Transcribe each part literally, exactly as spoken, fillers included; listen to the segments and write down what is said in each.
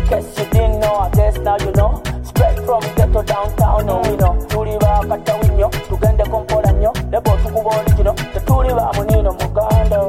case you didn't know, I guess now you know. Straight from ghetto downtown, no we know. Tuli ba kata winyo, tugende kompola nyo. Lebo tukubo original, the tuli ba munino muganda.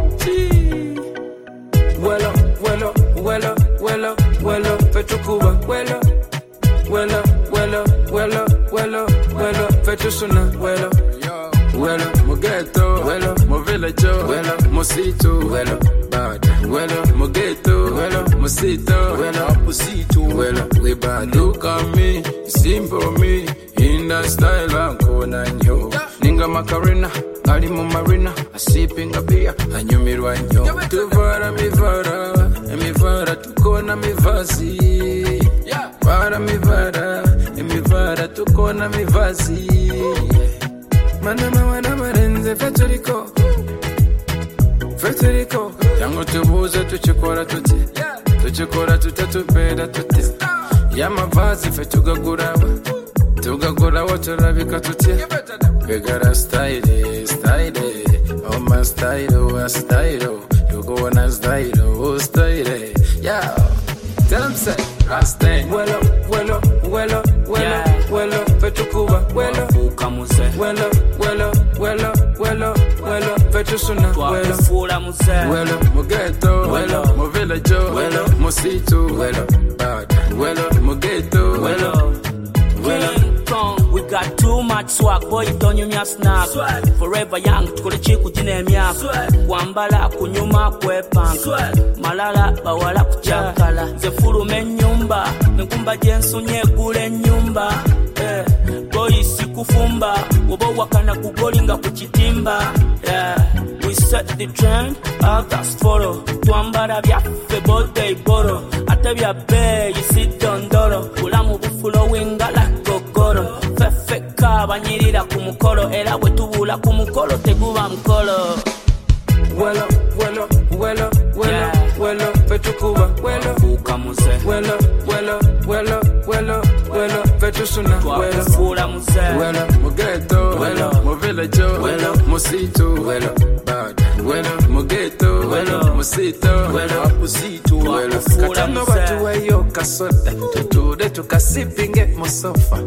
Welo, welo, welo, welo, welo, fetukuba, welo, welo, welo, welo, welo, welo, fetusuna, welo, welo, mogeto, welo, movelejo, welo, mosito, welo, bad, welo, mogeto, welo, mosito, welo, opposito, welo, we bad. Look at me, simple me, in the style I'm gonna nyo. Ninga Macarena, Ali mu marina, a sipping a beer, a nyumirwa nyo. Tuvara mi vara, mi vara tukona mi vazi. Vara mi vara, mi vara tukona mi vazi. Manama wana marenze feturiko, feturiko. Yango tubuze tuchikora tuti, tuchikora tutatubeda tuti. Yama vazi fetugagurawa, tugagurawa turabika tuti. We got a style, style, oh my style, a style, you go on a style, oh style, yeah. Tell them say, Rasta. Welo, welo, welo, welo, welo, fetukuba, welo, ukamuse, welo, welo, welo, welo, welo, fetusuna, welo, fula muse, welo, mogeto, welo, movelejo, welo, mosito, welo, bad, welo, mogeto, welo, welo. We got too much swag, boy, don't you me a snap. Forever young, tukole chiku jine miaka. Wambala kunyuma kwe punk. Malala bawala kuchakala. Ze furu me nyumba, nkumba jensu nye gule nyumba. Eh, boy sikufumba, wobo wakana kugolinga kuchitimba. Yeah, we set the trend, others follow. Tuambara vya febo day boro. Ate vya be, you sit down doro. Ulamu bufulo winga like gogoro. Fefeka banyirira ku mukolo era bwe tubula ku mukolo teguba mukolo. Welo, welo, welo, welo, welo, fetukuba, welo, ukamuse, welo, welo, welo, welo, welo, fetusuna, welo, fula muse, welo, mogeto, welo, movelejo, welo, mosito, welo, bad, welo, mogeto, welo, mosito, welo, opposito, welo, katano batu weyo kasoda, tutude tukasipinge mosofa.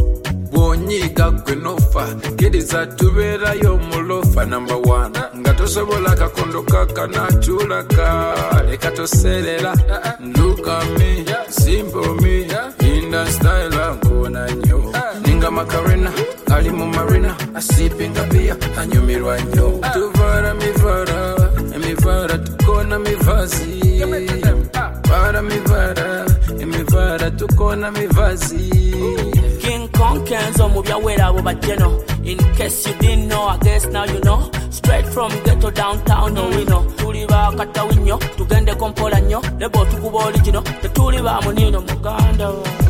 Wonyiga gwenofa, kiriza tubera yo mulofa number one. Ngato sobola kakondo kaka na chulaka, leka toselela. Look at me, simple me, in the style I'm gonna nyo. Ninga Macarena, Ali mu marina, a sipping a beer, a nyumirwa nyo. Tuvara mi vara, mi vara tukona mi vazi. Vara mi vara, mi vara tukona mi vazi. King Kong Kenzo move your way out over Jeno. In case you didn't know, I guess now you know. Straight from ghetto downtown, no we know. Tuliba kata winyo, tugende kompola nyo. Lebo tukubo original, the tuliba munino muganda.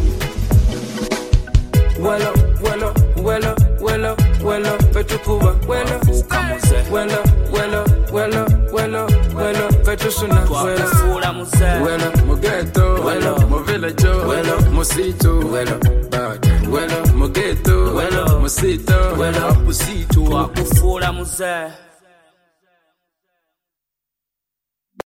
Welo, welo, welo, welo, welo, fetukuba, welo, ukamuse, welo, welo, welo, welo, welo, fetusuna, welo, fula muse, welo, mogeto, welo, movelejo, welo, mosito, welo, bad, welo, mogeto, welo, mosito, welo, opposito, fula muse.